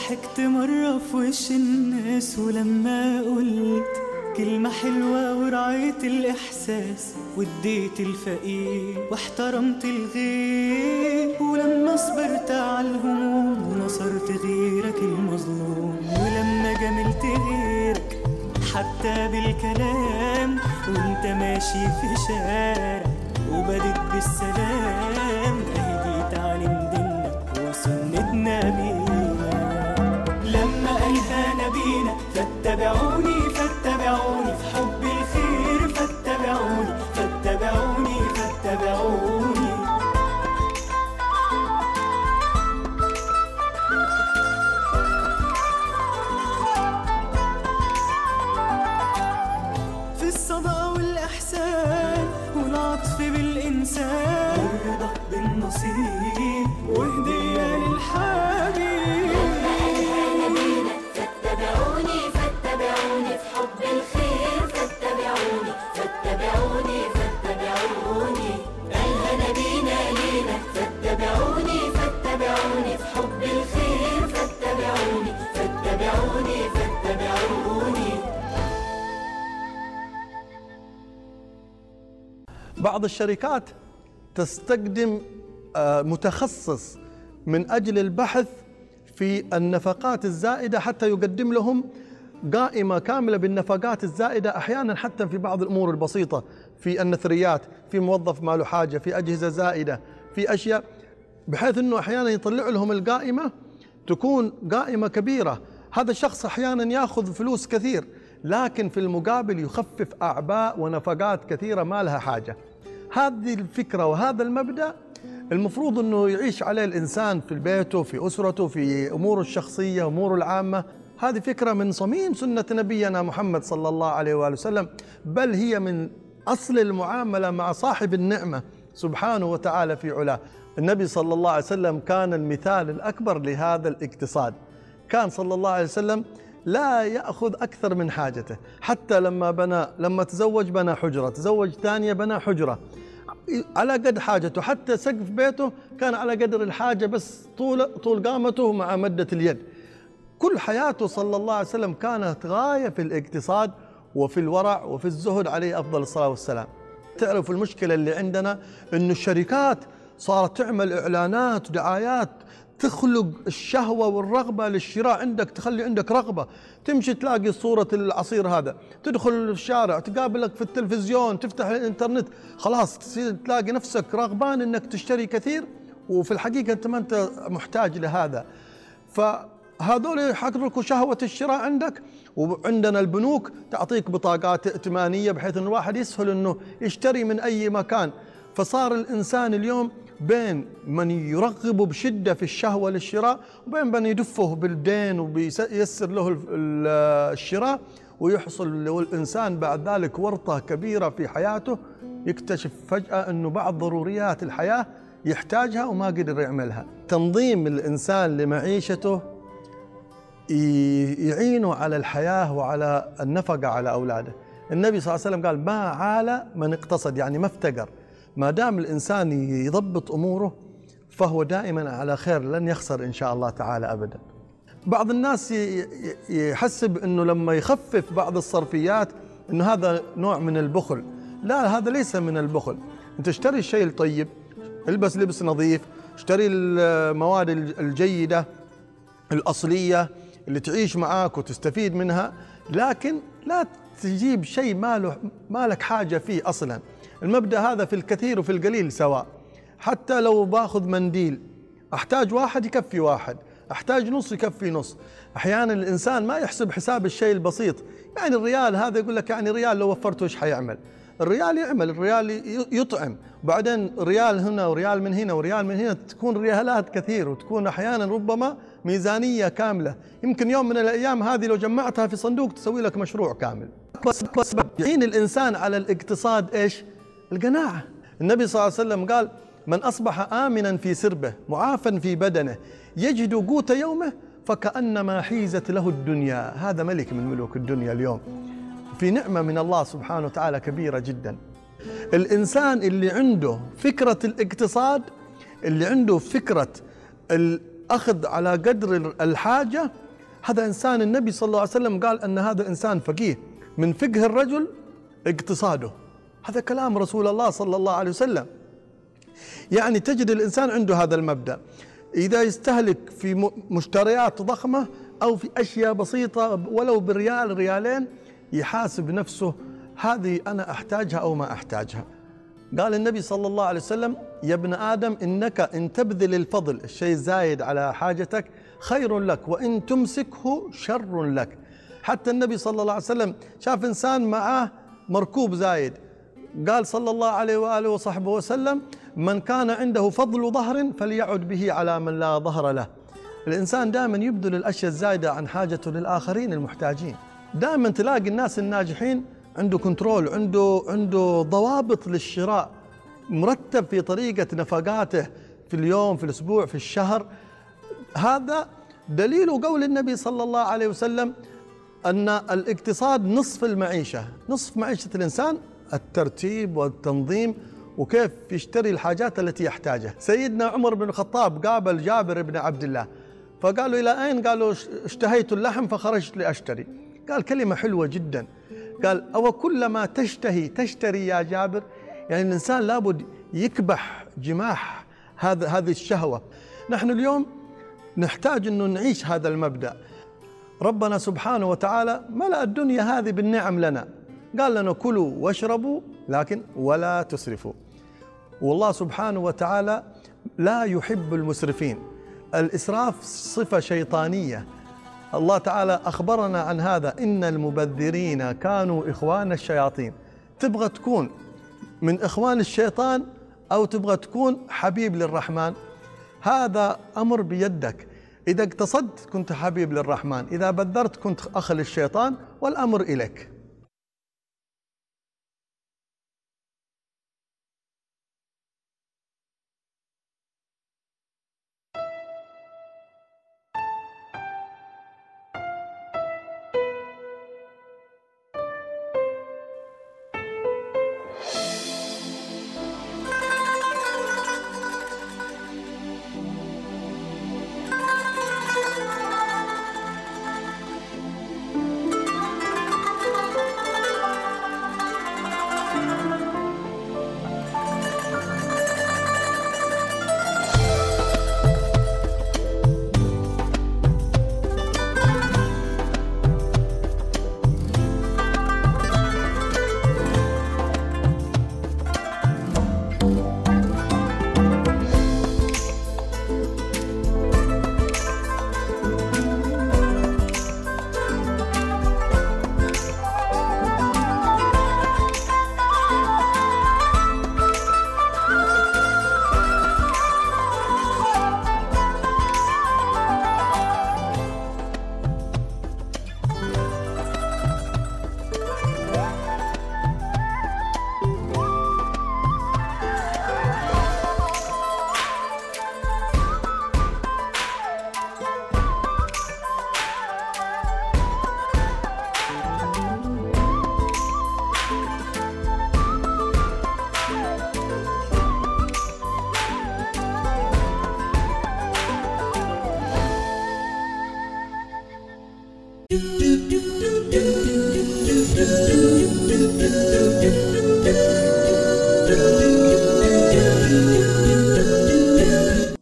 ضحكت مرة في وش الناس ولما قلت كلمة حلوة ورعيت الإحساس واديت الفقير واحترمت الغير، ولما صبرت على الهموم ونصرت غيرك المظلوم، ولما جملت غيرك حتى بالكلام وانت ماشي في شارع وبدت بالسلام، اهدي تعليم ديننا وسنة نبينا. لما قالها نبينا فاتبعوني فاتبعوني في حب الخير فاتبعوني فاتبعوني فاتبعوني. في الصدى والإحسان والعطف بالإنسان والرضا بالنصيب وهدية للحبيب. فاتبعوني فاتبعوني في حب الخير فاتبعوني فاتبعوني فاتبعوني. قالها نبينا لينا فاتبعوني فاتبعوني في حب الخير فاتبعوني فاتبعوني فاتبعوني. بعض الشركات تستخدم متخصص من أجل البحث في النفقات الزائدة حتى يقدم لهم قائمة كاملة بالنفقات الزائدة، أحيانا حتى في بعض الأمور البسيطة، في النثريات، في موظف ما له حاجة، في أجهزة زائدة، في أشياء، بحيث أنه أحيانا يطلع لهم القائمة تكون قائمة كبيرة. هذا الشخص أحيانا يأخذ فلوس كثير لكن في المقابل يخفف أعباء ونفقات كثيرة ما لها حاجة. هذه الفكرة وهذا المبدأ المفروض أنه يعيش عليه الإنسان في بيته، في أسرته، في أموره الشخصية، أموره العامة. هذه فكرة من صميم سنة نبينا محمد صلى الله عليه وآله وسلم، بل هي من أصل المعاملة مع صاحب النعمة سبحانه وتعالى في علاه. النبي صلى الله عليه وسلم كان المثال الأكبر لهذا الاقتصاد. كان صلى الله عليه وسلم لا يأخذ أكثر من حاجته، حتى لما تزوج بنى حجرة، تزوج ثانية بنى حجرة على قد حاجته، حتى سقف بيته كان على قدر الحاجة، بس طول قامته مع مدة اليد. كل حياته صلى الله عليه وسلم كانت غاية في الاقتصاد وفي الورع وفي الزهد عليه أفضل الصلاة والسلام. تعرف المشكلة اللي عندنا إنه الشركات صارت تعمل إعلانات ودعايات تخلق الشهوة والرغبة للشراء عندك، تخلي عندك رغبة. تمشي تلاقي صورة العصير هذا، تدخل الشارع تقابلك في التلفزيون، تفتح الانترنت، خلاص تصير تلاقي نفسك رغبان انك تشتري كثير، وفي الحقيقة انت ما انت محتاج لهذا. فهذول يحققوا شهوة الشراء عندك. وعندنا البنوك تعطيك بطاقات ائتمانية بحيث ان الواحد يسهل انه يشتري من اي مكان. فصار الانسان اليوم بين من يرغب بشدة في الشهوة للشراء وبين من يدفه بالدين وبيسر له الشراء، ويحصل له الإنسان بعد ذلك ورطة كبيرة في حياته، يكتشف فجأة أنه بعض ضروريات الحياة يحتاجها وما قدر يعملها. تنظيم الإنسان لمعيشته يعينه على الحياة وعلى النفقة على أولاده. النبي صلى الله عليه وسلم قال: ما عال من اقتصد، يعني ما افتقر. ما دام الإنسان يضبط أموره فهو دائما على خير، لن يخسر إن شاء الله تعالى أبدا. بعض الناس يحسب أنه لما يخفف بعض الصرفيات أنه هذا نوع من البخل. لا، هذا ليس من البخل. أنت اشتري الشيء الطيب، البس لبس نظيف، اشتري المواد الجيدة الأصلية اللي تعيش معاك وتستفيد منها، لكن لا تجيب شيء ما لك حاجة فيه أصلا. المبدأ هذا في الكثير وفي القليل سواء. حتى لو باخذ منديل، أحتاج واحد يكفي واحد، أحتاج نص يكفي نص. أحيانا الإنسان ما يحسب حساب الشيء البسيط، يعني الريال هذا يقول لك يعني ريال لو وفرته إيش حيعمل؟ الريال يعمل، الريال يطعم، وبعدين ريال هنا وريال من هنا وريال من هنا، تكون ريالات كثير وتكون أحيانا ربما ميزانية كاملة. يمكن يوم من الأيام هذه لو جمعتها في صندوق تسوي لك مشروع كامل. يعين الإنسان على الاقتصاد إيش؟ القناعة. النبي صلى الله عليه وسلم قال: من أصبح آمنا في سربه معافا في بدنه يجد قوت يومه فكأنما حيزت له الدنيا. هذا ملك من ملوك الدنيا اليوم، في نعمة من الله سبحانه وتعالى كبيرة جدا. الإنسان اللي عنده فكرة الاقتصاد، اللي عنده فكرة أخذ على قدر الحاجة، هذا إنسان النبي صلى الله عليه وسلم قال أن هذا إنسان فقيه، من فقه الرجل اقتصاده. هذا كلام رسول الله صلى الله عليه وسلم. يعني تجد الإنسان عنده هذا المبدأ، إذا يستهلك في مشتريات ضخمة أو في أشياء بسيطة ولو بريال ريالين يحاسب نفسه، هذه أنا أحتاجها أو ما أحتاجها. قال النبي صلى الله عليه وسلم: يا ابن آدم إنك إن تبذل الفضل، الشيء الزايد على حاجتك، خير لك، وإن تمسكه شر لك. حتى النبي صلى الله عليه وسلم شاف إنسان معاه مركوب زايد، قال صلى الله عليه وآله وصحبه وسلم: من كان عنده فضل ظهر فليعد به على من لا ظهر له. الإنسان دائما يبذل الأشياء الزايدة عن حاجته للآخرين المحتاجين. دائما تلاقي الناس الناجحين عنده كنترول، عنده ضوابط للشراء، مرتب في طريقة نفقاته في اليوم، في الأسبوع، في الشهر. هذا دليل قول النبي صلى الله عليه وسلم أن الاقتصاد نصف المعيشة. نصف معيشة الإنسان الترتيب والتنظيم وكيف يشتري الحاجات التي يحتاجها. سيدنا عمر بن الخطاب قابل جابر بن عبد الله فقالوا: إلى أين؟ قالوا: اشتهيت اللحم فخرجت لأشتري. قال كلمة حلوة جدا، قال: أو كلما تشتري يا جابر؟ يعني الإنسان لابد يكبح جماح هذه الشهوة. نحن اليوم نحتاج أنه نعيش هذا المبدأ. ربنا سبحانه وتعالى ملأ الدنيا هذه بالنعم لنا، قال لنا: كلوا واشربوا لكن ولا تسرفوا. والله سبحانه وتعالى لا يحب المسرفين. الإسراف صفة شيطانية، الله تعالى أخبرنا عن هذا: إن المبذرين كانوا إخوان الشياطين. تبغى تكون من إخوان الشيطان أو تبغى تكون حبيب للرحمن؟ هذا أمر بيدك. إذا اقتصدت كنت حبيب للرحمن، إذا بذرت كنت أخ للشيطان، والأمر إليك.